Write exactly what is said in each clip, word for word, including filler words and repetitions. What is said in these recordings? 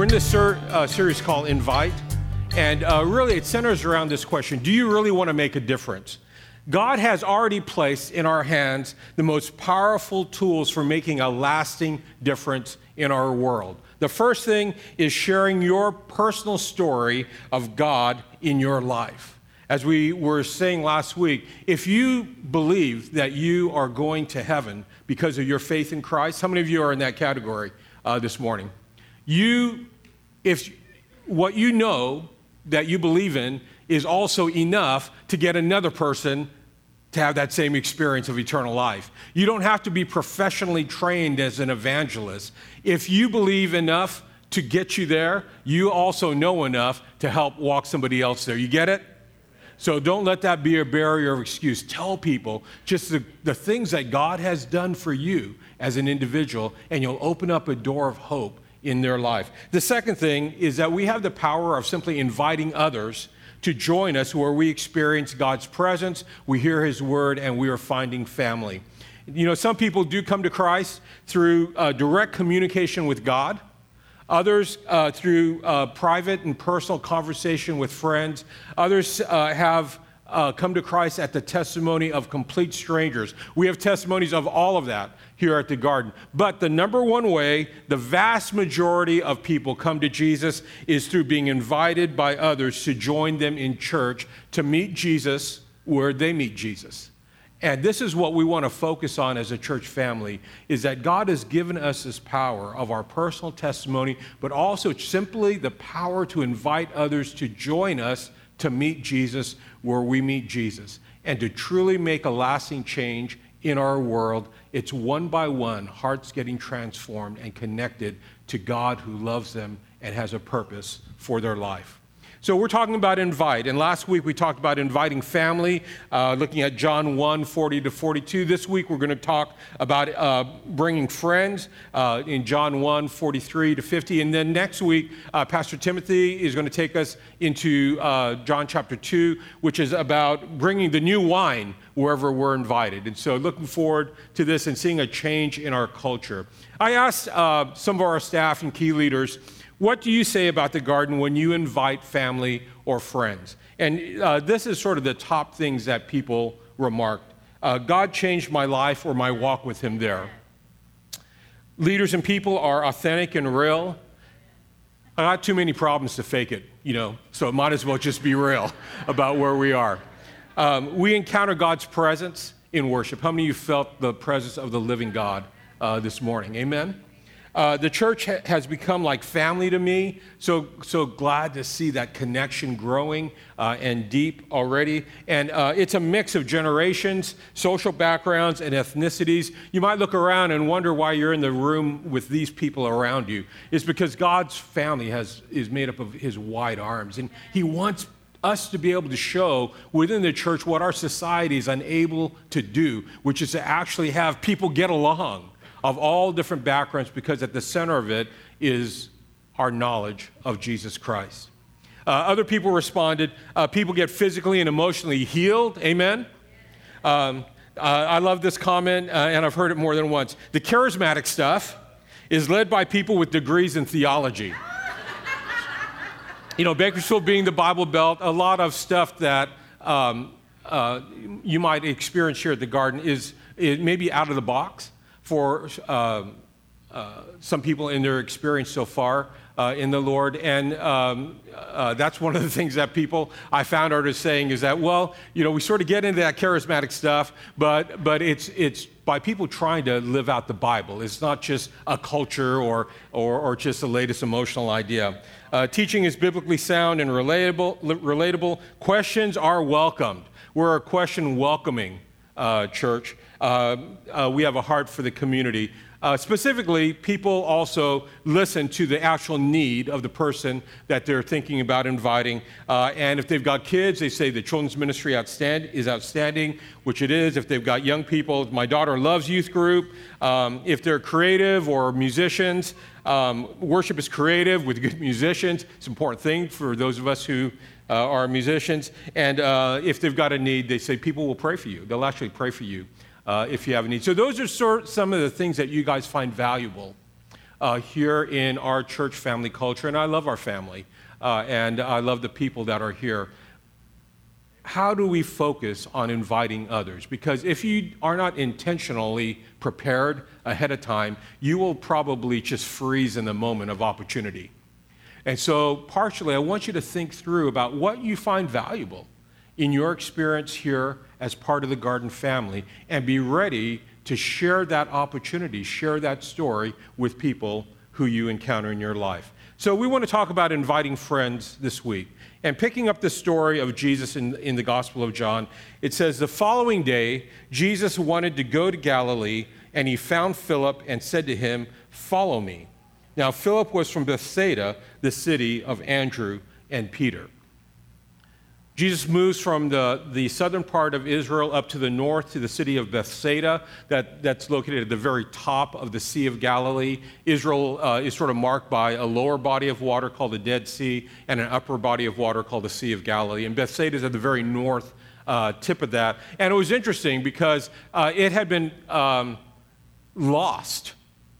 in this ser- uh, series called Invite, and uh, really it centers around this question: do you really want to make a difference? God has already placed in our hands the most powerful tools for making a lasting difference in our world. The first thing is sharing your personal story of God in your life. As we were saying last week, if you believe that you are going to heaven because of your faith in Christ, how many of you are in that category uh, this morning? You, if what you know that you believe in is also enough to get another person to have that same experience of eternal life. You don't have to be professionally trained as an evangelist. If you believe enough to get you there, you also know enough to help walk somebody else there. You get it? So don't let that be a barrier of excuse. Tell people just the, the things that God has done for you as an individual, and you'll open up a door of hope in their life. The second thing is that we have the power of simply inviting others to join us where we experience God's presence, we hear His word, and we are finding family. You know, some people do come to Christ through uh, direct communication with God. Others uh, through uh, private and personal conversation with friends. Others uh, have uh, come to Christ at the testimony of complete strangers. We have testimonies of all of that here at the Garden. But the number one way the vast majority of people come to Jesus is through being invited by others to join them in church to meet Jesus where they meet Jesus. And this is what we want to focus on as a church family, is that God has given us this power of our personal testimony, but also simply the power to invite others to join us to meet Jesus where we meet Jesus, and to truly make a lasting change in our world. It's one by one, hearts getting transformed and connected to God who loves them and has a purpose for their life. So we're talking about invite, and last week we talked about inviting family, uh, looking at John one, forty to forty-two. This week we're going to talk about uh, bringing friends uh, in John one, forty-three to fifty. And then next week, uh, Pastor Timothy is going to take us into uh, John chapter two, which is about bringing the new wine wherever we're invited. And so looking forward to this and seeing a change in our culture. I asked uh, some of our staff and key leaders, what do you say about the Garden when you invite family or friends? And uh, this is sort of the top things that people remarked. Uh, God changed my life or my walk with Him there. Leaders and people are authentic and real. I got too many problems to fake it, you know, so it might as well just be real about where we are. Um, we encounter God's presence in worship. How many of you felt the presence of the living God uh, this morning? Amen? Uh, the church ha- has become like family to me, so so glad to see that connection growing uh, and deep already. And uh, it's a mix of generations, social backgrounds, and ethnicities. You might look around and wonder why you're in the room with these people around you. It's because God's family has is made up of His wide arms, and He wants us to be able to show within the church what our society is unable to do, which is to actually have people get along of all different backgrounds, because at the center of it is our knowledge of Jesus Christ. Uh, other people responded, uh, people get physically and emotionally healed. Amen? Um, uh, I love this comment, uh, and I've heard it more than once. The charismatic stuff is led by people with degrees in theology. You know, Bakersfield being the Bible Belt, a lot of stuff that um, uh, you might experience here at the Garden is, is maybe out of the box for uh, uh, some people in their experience so far uh, in the Lord. And um, uh, that's one of the things that people I found are saying is that, well, you know, we sort of get into that charismatic stuff, but but it's it's by people trying to live out the Bible. It's not just a culture or or, or just the latest emotional idea. Uh, teaching is biblically sound and relatable. Relatable questions are welcomed. We're a question welcoming uh, church. Uh, uh, we have a heart for the community. Uh, specifically, people also listen to the actual need of the person that they're thinking about inviting. Uh, and if they've got kids, they say the children's ministry outstand, is outstanding, which it is. If they've got young people, my daughter loves youth group. Um, if they're creative or musicians, um, worship is creative with good musicians. It's an important thing for those of us who uh, are musicians. And uh, if they've got a need, they say people will pray for you. They'll actually pray for you. Uh, if you have a need. So those are sort some of the things that you guys find valuable uh, here in our church family culture, and I love our family, uh, and I love the people that are here. How do we focus on inviting others? Because if you are not intentionally prepared ahead of time, you will probably just freeze in the moment of opportunity. And so partially, I want you to think through about what you find valuable in your experience here as part of the Garden family, and be ready to share that opportunity, share that story with people who you encounter in your life. So we want to talk about inviting friends this week. And picking up the story of Jesus in, in the Gospel of John, it says, the following day, Jesus wanted to go to Galilee, and he found Philip and said to him, follow me. Now, Philip was from Bethsaida, the city of Andrew and Peter. Jesus moves from the, the southern part of Israel up to the north to the city of Bethsaida, that, that's located at the very top of the Sea of Galilee. Israel uh, is sort of marked by a lower body of water called the Dead Sea and an upper body of water called the Sea of Galilee. And Bethsaida is at the very north uh, tip of that. And it was interesting because uh, it had been um, lost.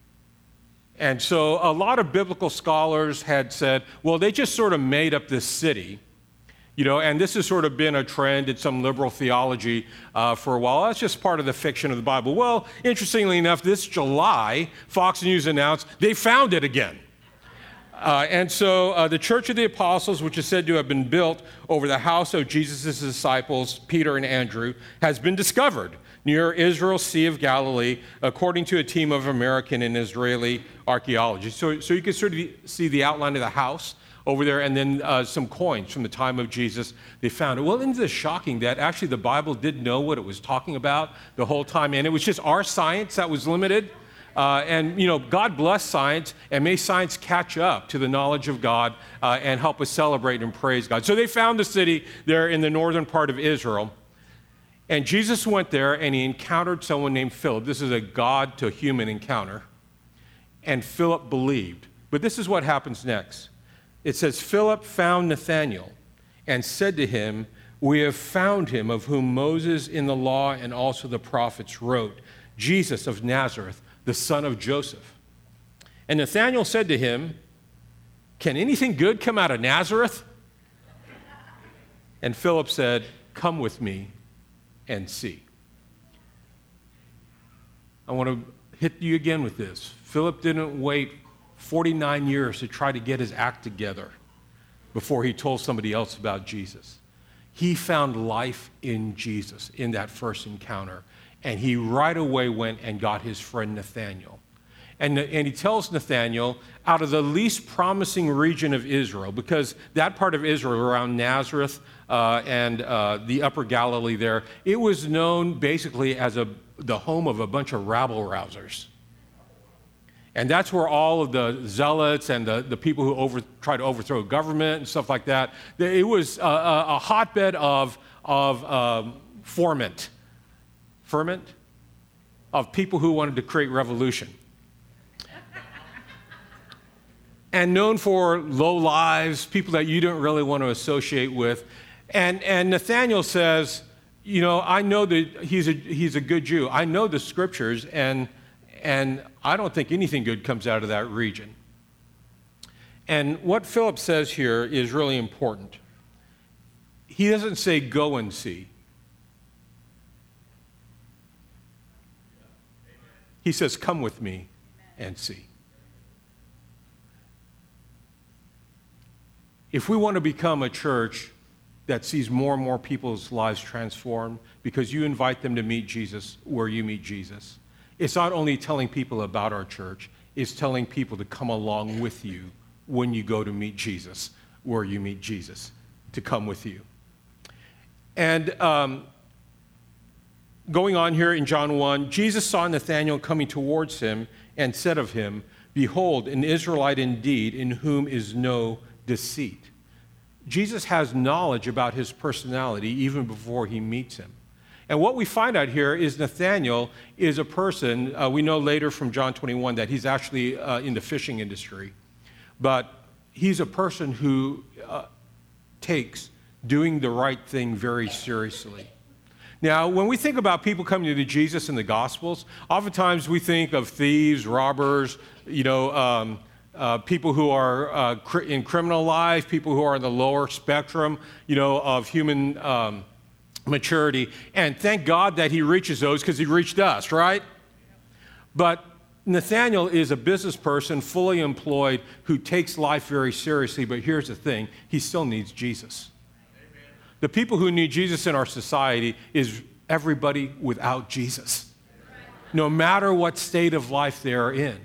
And so a lot of biblical scholars had said, well, they just sort of made up this city. You know, and this has sort of been a trend in some liberal theology uh, for a while. That's just part of the fiction of the Bible. Well, interestingly enough, this July, Fox News announced they found it again. Uh, and so uh, the Church of the Apostles, which is said to have been built over the house of Jesus' disciples, Peter and Andrew, has been discovered near Israel's Sea of Galilee, according to a team of American and Israeli archaeologists. So, so you can sort of see the outline of the house over there, and then uh, some coins from the time of Jesus, they found it. Well, isn't this shocking that actually the Bible didn't know what it was talking about the whole time, and it was just our science that was limited? Uh, and, you know, God bless science, and may science catch up to the knowledge of God uh, and help us celebrate and praise God. So they found the city there in the northern part of Israel, and Jesus went there, and he encountered someone named Philip. This is a God-to-human encounter, and Philip believed. But this is what happens next. It says, Philip found Nathanael and said to him, we have found him of whom Moses in the law and also the prophets wrote, Jesus of Nazareth, the son of Joseph. And Nathanael said to him, can anything good come out of Nazareth? And Philip said, come with me and see. I want to hit you again with this. Philip didn't wait forty-nine years to try to get his act together before he told somebody else about Jesus. He found life in Jesus in that first encounter, and he right away went and got his friend Nathanael. And, and he tells Nathanael, out of the least promising region of Israel, because that part of Israel around Nazareth uh, and uh, the upper Galilee there, it was known basically as a, the home of a bunch of rabble-rousers. And that's where all of the zealots and the, the people who over, try to overthrow government and stuff like that, it was a, a, a hotbed of, of um, ferment, ferment, of people who wanted to create revolution. And known for low lives, people that you don't really want to associate with. And, and Nathanael says, you know, I know that he's a, he's a good Jew. I know the scriptures, and And I don't think anything good comes out of that region. And what Philip says here is really important. He doesn't say, go and see. He says, come with me and see. If we want to become a church that sees more and more people's lives transformed because you invite them to meet Jesus where you meet Jesus, it's not only telling people about our church, it's telling people to come along with you when you go to meet Jesus, where you meet Jesus, to come with you. And um, going on here in John one, Jesus saw Nathanael coming towards him and said of him, behold, an Israelite indeed, in whom is no deceit. Jesus has knowledge about his personality even before he meets him. And what we find out here is Nathanael is a person, uh, we know later from John twenty-one that he's actually uh, in the fishing industry, but he's a person who uh, takes doing the right thing very seriously. Now, when we think about people coming to Jesus in the Gospels, oftentimes we think of thieves, robbers, you know, um, uh, people who are uh, cr- in criminal life, people who are in the lower spectrum, you know, of human um, maturity. And thank God that he reaches those because he reached us, right? But Nathanael is a business person, fully employed, who takes life very seriously. But here's the thing, he still needs Jesus. The people who need Jesus in our society is everybody without Jesus, no matter what state of life they are in.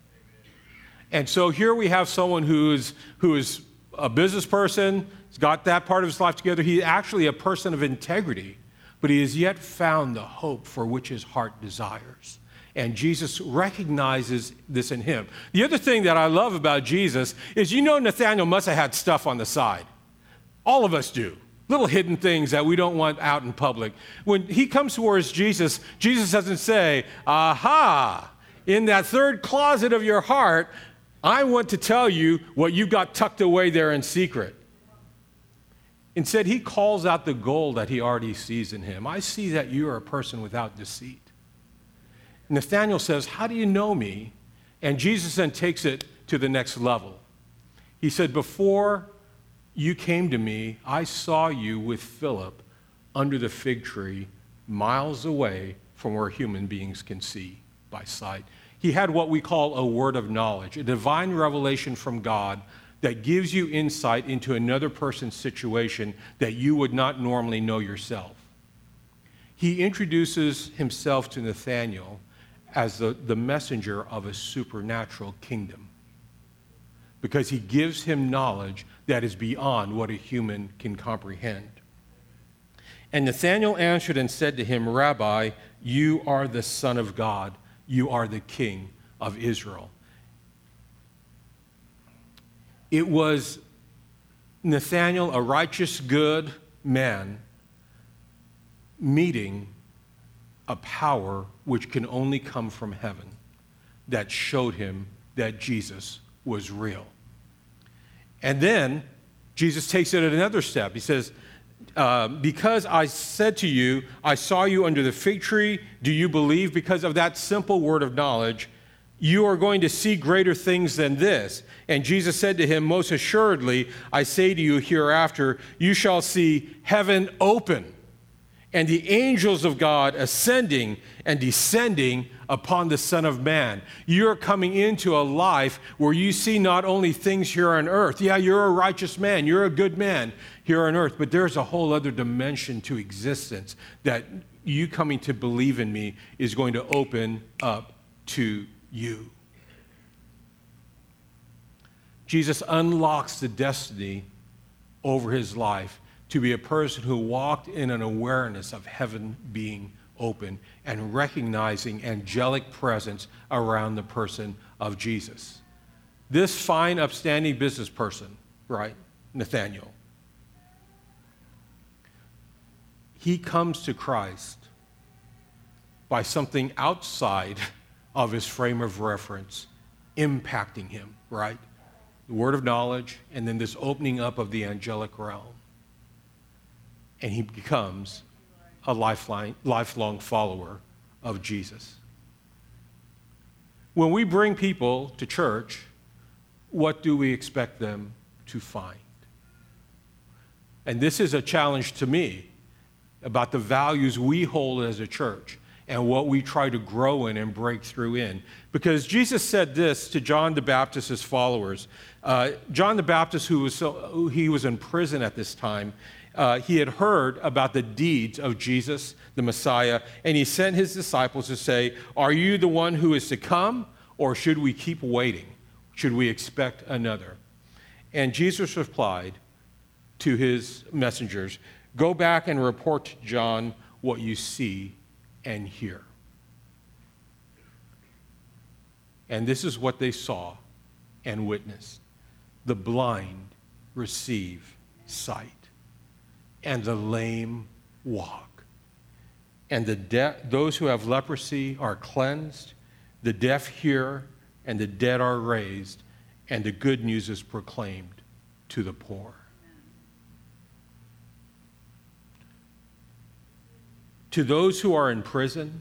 And so here we have someone who is, who is a business person, has got that part of his life together. He's actually a person of integrity, but he has yet found the hope for which his heart desires. And Jesus recognizes this in him. The other thing that I love about Jesus is, you know, Nathanael must have had stuff on the side. All of us do. Little hidden things that we don't want out in public. When he comes towards Jesus, Jesus doesn't say, aha, in that third closet of your heart, I want to tell you what you've got tucked away there in secret. Instead, he calls out the gold that he already sees in him. I see that you are a person without deceit. Nathanael says, how do you know me? And Jesus then takes it to the next level. He said, before you came to me, I saw you with Philip under the fig tree, miles away from where human beings can see by sight. He had what we call a word of knowledge, a divine revelation from God that gives you insight into another person's situation that you would not normally know yourself. He introduces himself to Nathanael as the, the messenger of a supernatural kingdom, because he gives him knowledge that is beyond what a human can comprehend. And Nathanael answered and said to him, Rabbi, you are the Son of God. You are the King of Israel. It was Nathanael, a righteous, good man, meeting a power which can only come from heaven that showed him that Jesus was real. And then Jesus takes it another step. He says, uh, because I said to you, I saw you under the fig tree, do you believe? Because of that simple word of knowledge, you are going to see greater things than this. And Jesus said to him, most assuredly, I say to you hereafter, you shall see heaven open and the angels of God ascending and descending upon the Son of Man. You're coming into a life where you see not only things here on earth. Yeah, you're a righteous man. You're a good man here on earth. But there's a whole other dimension to existence that you coming to believe in me is going to open up to you. Jesus unlocks the destiny over his life to be a person who walked in an awareness of heaven being open and recognizing angelic presence around the person of Jesus. This fine, upstanding business person, right, Nathanael, he comes to Christ by something outside of his frame of reference impacting him, right? The word of knowledge, and then this opening up of the angelic realm. And he becomes a lifelong, lifelong follower of Jesus. When we bring people to church, what do we expect them to find? And this is a challenge to me about the values we hold as a church and what we try to grow in and break through in. Because Jesus said this to John the Baptist's followers. Uh, John the Baptist, who was, so, who he was in prison at this time, Uh, he had heard about the deeds of Jesus, the Messiah, and he sent his disciples to say, are you the one who is to come, or should we keep waiting? Should we expect another? And Jesus replied to his messengers, go back and report to John what you see and hear. And this is what they saw and witnessed. The blind receive sight, and the lame walk. And the de- those who have leprosy are cleansed, the deaf hear, and the dead are raised, and the good news is proclaimed to the poor. to those who are in prison,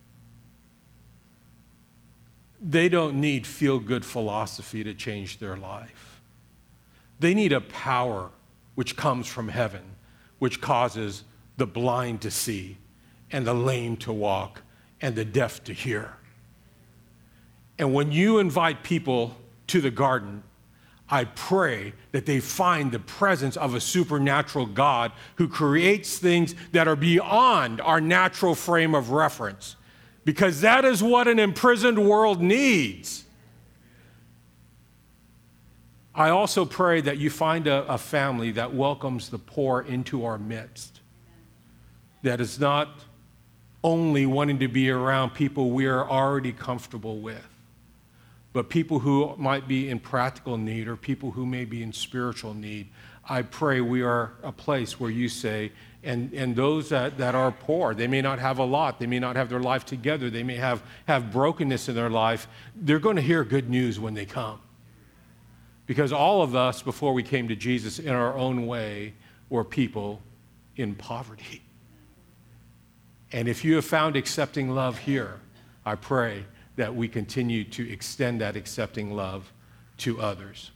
they don't need feel-good philosophy to change their life. They need a power which comes from heaven, which causes the blind to see, and the lame to walk, and the deaf to hear. And when you invite people to the garden, I pray that they find the presence of a supernatural God who creates things that are beyond our natural frame of reference, because that is what an imprisoned world needs. I also pray that you find a, a family that welcomes the poor into our midst, that is not only wanting to be around people we are already comfortable with, but people who might be in practical need or people who may be in spiritual need. I pray we are a place where you say, and, and those that, that are poor, they may not have a lot, they may not have their life together, they may have, have brokenness in their life, they're going to hear good news when they come. Because all of us, before we came to Jesus in our own way, were people in poverty. And if you have found accepting love here, I pray that we continue to extend that accepting love to others.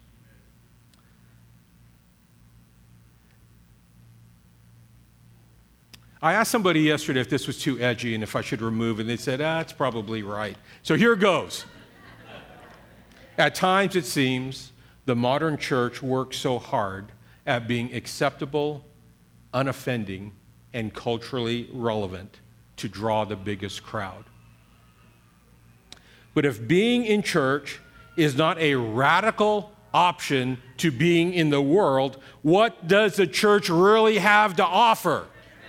I asked somebody yesterday if this was too edgy and if I should remove it, and they said, ah, it's probably right. So here goes. At times, it seems, the modern church works so hard at being acceptable, unoffending, and culturally relevant to draw the biggest crowd. But if being in church is not a radical option to being in the world, what does the church really have to offer?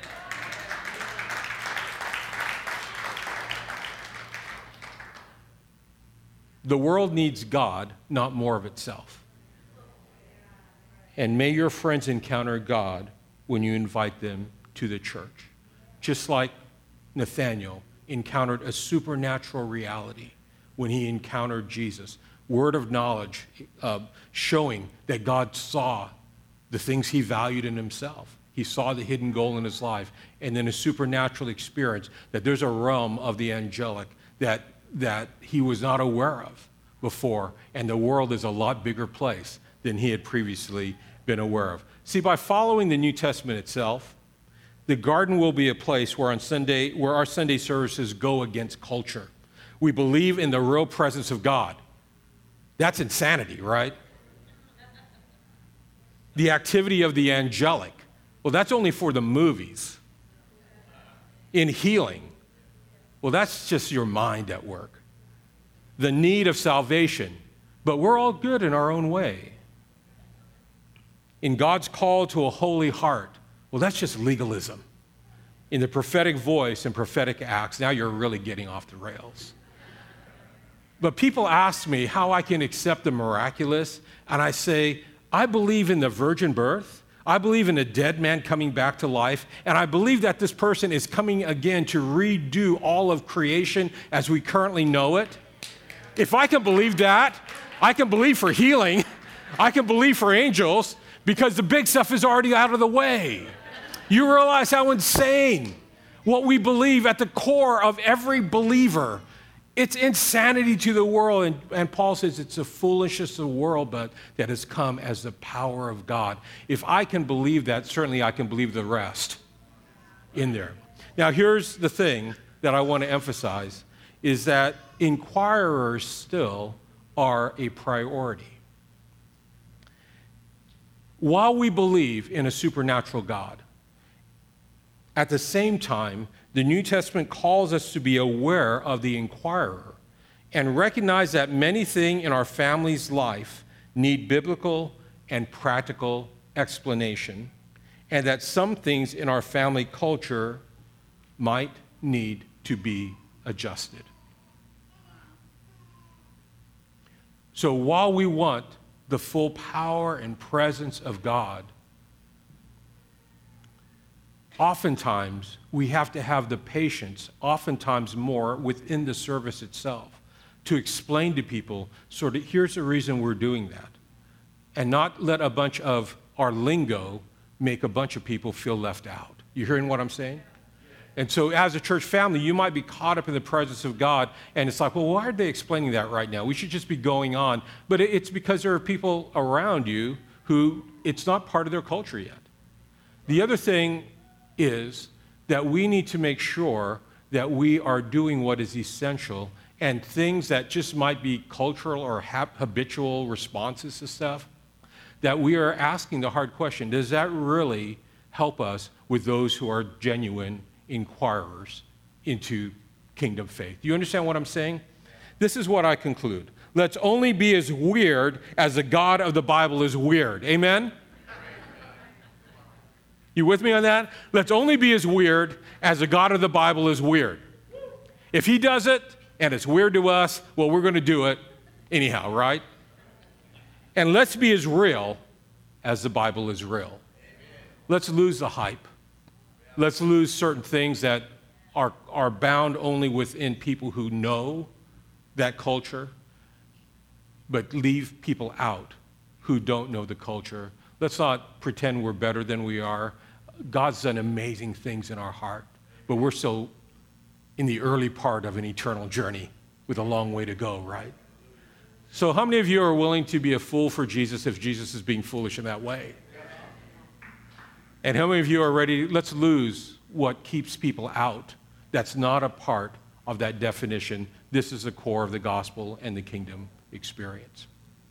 The world needs God, not more of itself. And may your friends encounter God when you invite them to the church, just like Nathanael encountered a supernatural reality when he encountered Jesus. Word of knowledge uh, showing that God saw the things he valued in himself. He saw the hidden goal in his life, and then a supernatural experience that there's a realm of the angelic that, that he was not aware of before, and the world is a lot bigger place than he had previously been aware of. See, by following the New Testament itself, the garden will be a place where on Sunday, where our Sunday services go against culture. We believe in the real presence of God. That's insanity, right? The activity of the angelic. Well, that's only for the movies. In healing, well, that's just your mind at work. The need of salvation, but we're all good in our own way. In God's call to a holy heart, well, that's just legalism. In the prophetic voice and prophetic acts, now you're really getting off the rails. But people ask me how I can accept the miraculous, and I say, I believe in the virgin birth. I believe in a dead man coming back to life, and I believe that this person is coming again to redo all of creation as we currently know it. If I can believe that, I can believe for healing. I can believe for angels, because the big stuff is already out of the way. You realize how insane what we believe at the core of every believer. It's insanity to the world, and, and Paul says it's the foolishness of the world, but that has come as the power of God. If I can believe that, certainly I can believe the rest in there. Now, here's the thing that I want to emphasize, is that inquirers still are a priority. While we believe in a supernatural God, at the same time, the New Testament calls us to be aware of the inquirer and recognize that many things in our family's life need biblical and practical explanation, and that some things in our family culture might need to be adjusted. So while we want the full power and presence of God, oftentimes we have to have the patience, oftentimes more within the service itself, to explain to people sort of, here's the reason we're doing that, and not let a bunch of our lingo make a bunch of people feel left out. You hearing what I'm saying? And so as a church family, you might be caught up in the presence of God, and it's like, well, why are they explaining that right now? We should just be going on. But it's because there are people around you who it's not part of their culture yet. The other thing is that we need to make sure that we are doing what is essential, and things that just might be cultural or habitual responses to stuff, that we are asking the hard question, does that really help us with those who are genuine inquirers into kingdom faith? Do you understand what I'm saying? This is what I conclude. Let's only be as weird as the God of the Bible is weird. Amen? You with me on that? Let's only be as weird as the God of the Bible is weird. If he does it and it's weird to us, well, we're going to do it anyhow, right? And let's be as real as the Bible is real. Let's lose the hype. Let's lose certain things that are, are bound only within people who know that culture, but leave people out who don't know the culture. Let's not pretend we're better than we are. God's done amazing things in our heart, but we're still in the early part of an eternal journey with a long way to go, right? So how many of you are willing to be a fool for Jesus if Jesus is being foolish in that way? And how many of you are ready? Let's lose what keeps people out. That's not a part of that definition. This is the core of the gospel and the kingdom experience.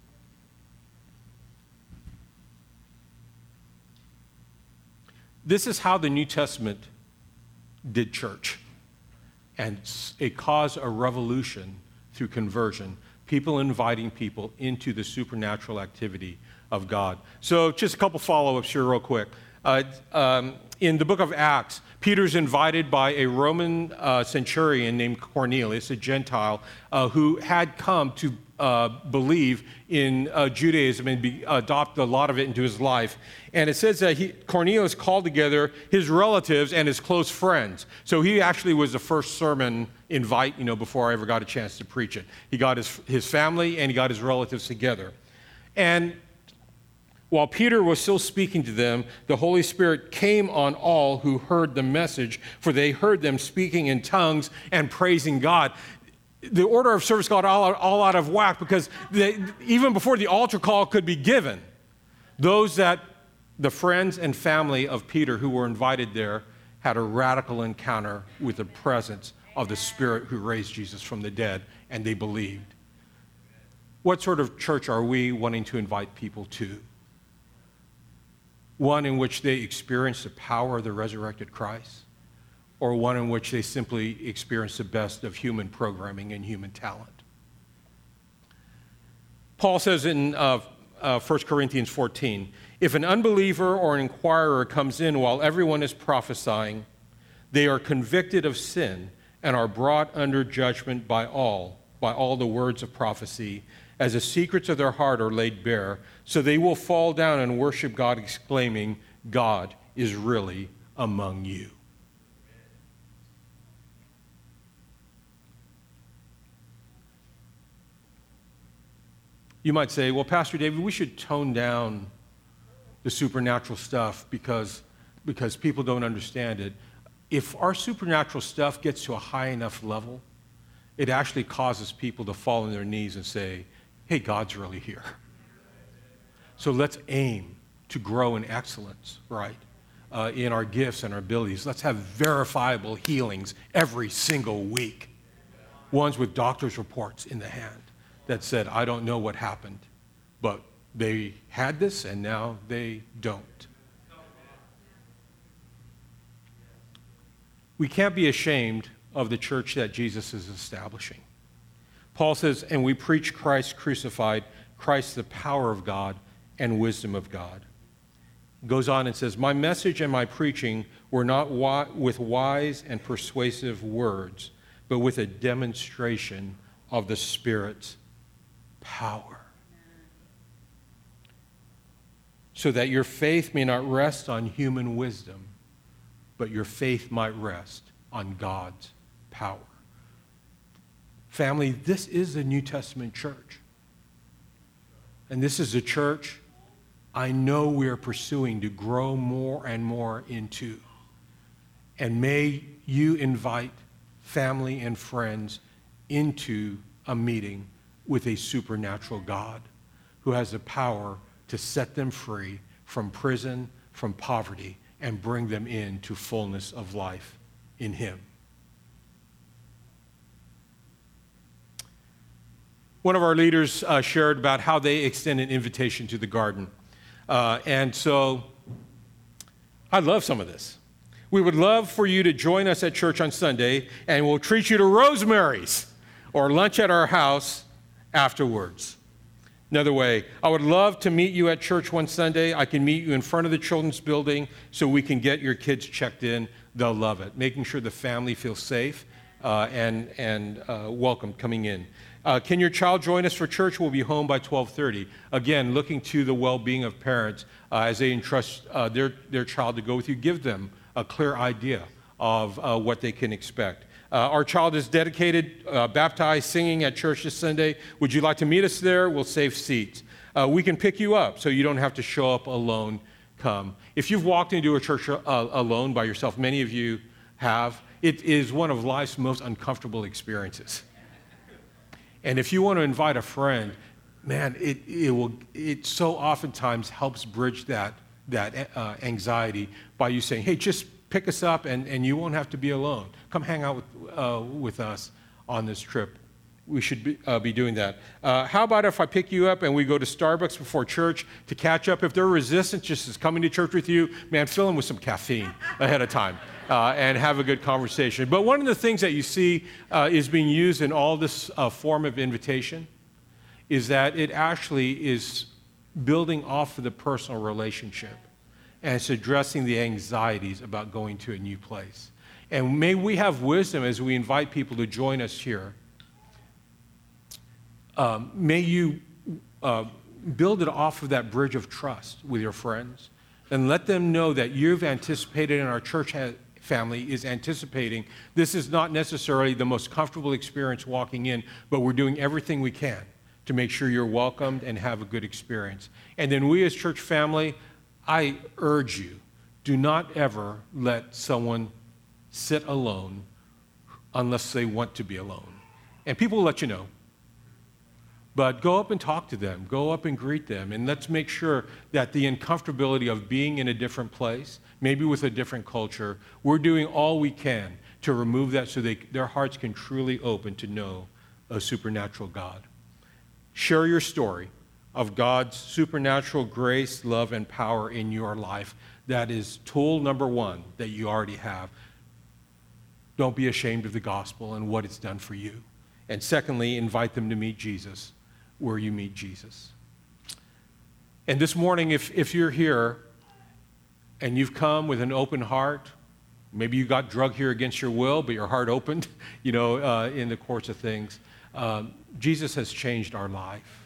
This is how the New Testament did church. And it caused a revolution through conversion, people inviting people into the supernatural activity of God. So just a couple follow-ups here real quick. Uh, um, in the book of Acts, Peter's invited by a Roman uh, centurion named Cornelius, a Gentile, uh, who had come to uh, believe in uh, Judaism and be, adopt a lot of it into his life. And it says that he, Cornelius called together his relatives and his close friends. So he actually was the first sermon invite, you know, before I ever got a chance to preach it. He got his, his family and he got his relatives together. And while Peter was still speaking to them, the Holy Spirit came on all who heard the message, for they heard them speaking in tongues and praising God. The order of service got all, all out of whack because they, even before the altar call could be given, those that, the friends and family of Peter who were invited there, had a radical encounter with the presence of the Spirit who raised Jesus from the dead, and they believed. What sort of church are we wanting to invite people to? One in which they experience the power of the resurrected Christ, or one in which they simply experience the best of human programming and human talent? Paul says in uh, uh, First Corinthians fourteen, if an unbeliever or an inquirer comes in while everyone is prophesying, they are convicted of sin and are brought under judgment by all, by all the words of prophecy, as the secrets of their heart are laid bare. So they will fall down and worship God, exclaiming, God is really among you. You might say, well, Pastor David, we should tone down the supernatural stuff because, because people don't understand it. If our supernatural stuff gets to a high enough level, it actually causes people to fall on their knees and say, hey, God's really here. So let's aim to grow in excellence, right, uh, in our gifts and our abilities. Let's have verifiable healings every single week, ones with doctor's reports in the hand that said, I don't know what happened, but they had this and now they don't. We can't be ashamed of the church that Jesus is establishing. Paul says, and we preach Christ crucified, Christ the power of God and wisdom of God. Goes on and says, my message and my preaching were not wi- with wise and persuasive words, but with a demonstration of the Spirit's power. So that your faith may not rest on human wisdom, but your faith might rest on God's power. Family, this is the New Testament church. And this is a church I know we are pursuing to grow more and more into. And may you invite family and friends into a meeting with a supernatural God who has the power to set them free from prison, from poverty, and bring them into fullness of life in Him. One of our leaders uh, shared about how they extend an invitation to the garden. Uh, and so I love some of this. We would love for you to join us at church on Sunday, and we'll treat you to Rosemary's or lunch at our house afterwards. Another way, I would love to meet you at church one Sunday. I can meet you in front of the children's building so we can get your kids checked in. They'll love it. Making sure the family feels safe uh, and, and uh, welcome coming in. Uh, can your child join us for church? We'll be home by twelve thirty. Again, looking to the well-being of parents uh, as they entrust uh, their, their child to go with you. Give them a clear idea of uh, what they can expect. Uh, our child is dedicated, uh, baptized, singing at church this Sunday. Would you like to meet us there? We'll save seats. Uh, we can pick you up so you don't have to show up alone. Come. If you've walked into a church uh, alone by yourself, many of you have, it is one of life's most uncomfortable experiences. And if you want to invite a friend, man, it, it will. It so oftentimes helps bridge that, that uh, anxiety by you saying, hey, just pick us up and, and you won't have to be alone. Come hang out with, uh, with us on this trip. We should be, uh, be doing that. Uh, how about if I pick you up and we go to Starbucks before church to catch up? If they're resistant just as coming to church with you, man, fill them with some caffeine ahead of time uh, and have a good conversation. But one of the things that you see uh, is being used in all this uh, form of invitation is that it actually is building off of the personal relationship. And it's addressing the anxieties about going to a new place. And may we have wisdom as we invite people to join us here. Um, may you uh, build it off of that bridge of trust with your friends and let them know that you've anticipated, and our church ha- family is anticipating, this is not necessarily the most comfortable experience walking in, but we're doing everything we can to make sure you're welcomed and have a good experience. And then we as church family, I urge you, do not ever let someone sit alone unless they want to be alone. And people will let you know. But go up and talk to them. Go up and greet them. And let's make sure that the uncomfortability of being in a different place, maybe with a different culture, we're doing all we can to remove that so they, their hearts can truly open to know a supernatural God. Share your story of God's supernatural grace, love, and power in your life. That is tool number one that you already have. Don't be ashamed of the gospel and what it's done for you. And secondly, invite them to meet Jesus where you meet Jesus. And this morning, if, if you're here and you've come with an open heart, maybe you got drugged here against your will, but your heart opened, you know, uh, in the course of things, um, Jesus has changed our life.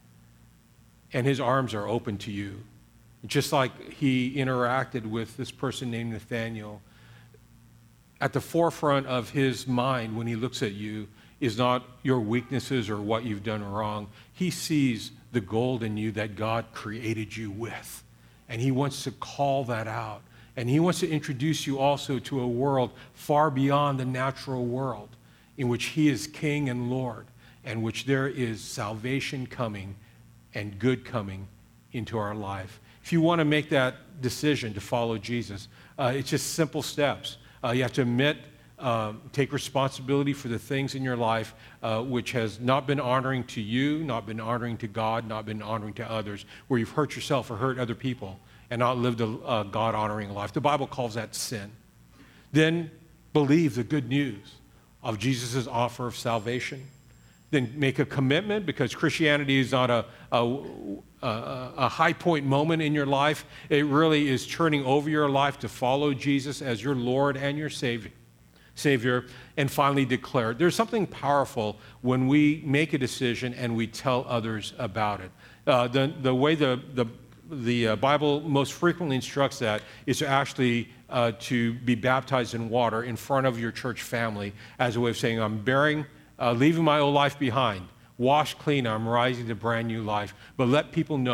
And his arms are open to you. Just like he interacted with this person named Nathaniel, at the forefront of his mind when he looks at you is not your weaknesses or what you've done wrong. He sees the gold in you that God created you with. And he wants to call that out. And he wants to introduce you also to a world far beyond the natural world in which he is King and Lord, and which there is salvation coming and good coming into our life. If you want to make that decision to follow Jesus, uh, it's just simple steps. Uh, you have to admit, uh, take responsibility for the things in your life uh, which has not been honoring to you, not been honoring to God, not been honoring to others, where you've hurt yourself or hurt other people and not lived a uh, God-honoring life. The Bible calls that sin. Then believe the good news of Jesus' offer of salvation. Then make a commitment, because Christianity is not a, a, a, a high point moment in your life. It really is turning over your life to follow Jesus as your Lord and your Savior. Savior, and finally declare it. There's something powerful when we make a decision and we tell others about it. Uh, the, the way the, the, the uh, Bible most frequently instructs that is to actually uh, to be baptized in water in front of your church family as a way of saying, I'm bearing Uh, leaving my old life behind, washed clean, I'm rising to brand new life. But let people know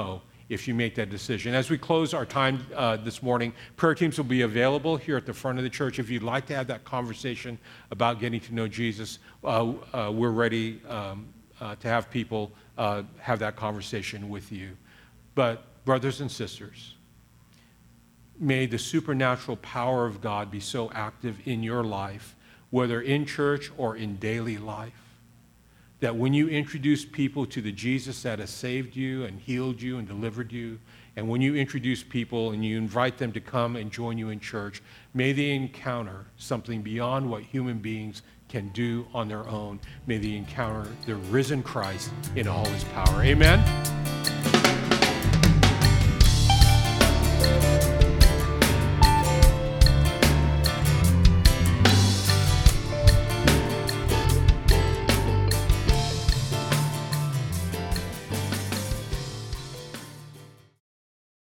if you make that decision. As we close our time uh, this morning, prayer teams will be available here at the front of the church. If you'd like to have that conversation about getting to know Jesus, uh, uh, we're ready um, uh, to have people uh, have that conversation with you. But brothers and sisters, may the supernatural power of God be so active in your life, whether in church or in daily life, that when you introduce people to the Jesus that has saved you and healed you and delivered you, and when you introduce people and you invite them to come and join you in church, may they encounter something beyond what human beings can do on their own. May they encounter the risen Christ in all his power. Amen?